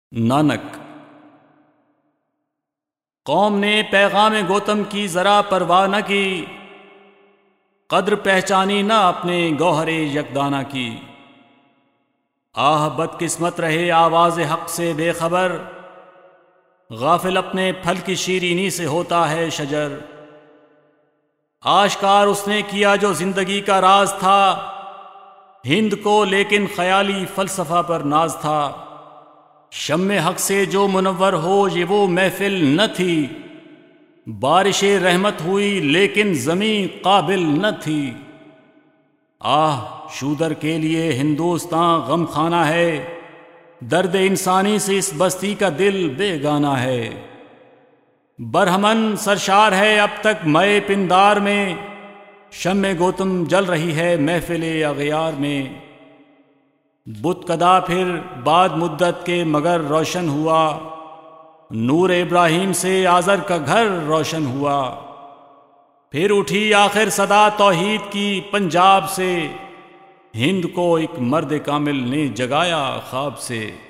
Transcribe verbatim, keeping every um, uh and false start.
نانک۔ قوم نے پیغام گوتم کی ذرا پرواہ نہ کی، قدر پہچانی نہ اپنے گوہر یکدانہ کی۔ آہ بدقسمت رہے آواز حق سے بے خبر، غافل اپنے پھل کی شیرینی سے ہوتا ہے شجر۔ آشکار اس نے کیا جو زندگی کا راز تھا ہند کو، لیکن خیالی فلسفہ پر ناز تھا۔ شمع حق سے جو منور ہو یہ وہ محفل نہ تھی، بارش رحمت ہوئی لیکن زمین قابل نہ تھی۔ آہ شودر کے لیے ہندوستان غم خانہ ہے، درد انسانی سے اس بستی کا دل بے گانہ ہے۔ برہمن سرشار ہے اب تک مئے پندار میں، شمع گوتم جل رہی ہے محفل اغیار میں۔ بت کدا پھر بعد مدت کے مگر روشن ہوا، نور ابراہیم سے آذر کا گھر روشن ہوا۔ پھر اٹھی آخر صدا توحید کی پنجاب سے، ہند کو ایک مرد کامل نے جگایا خواب سے۔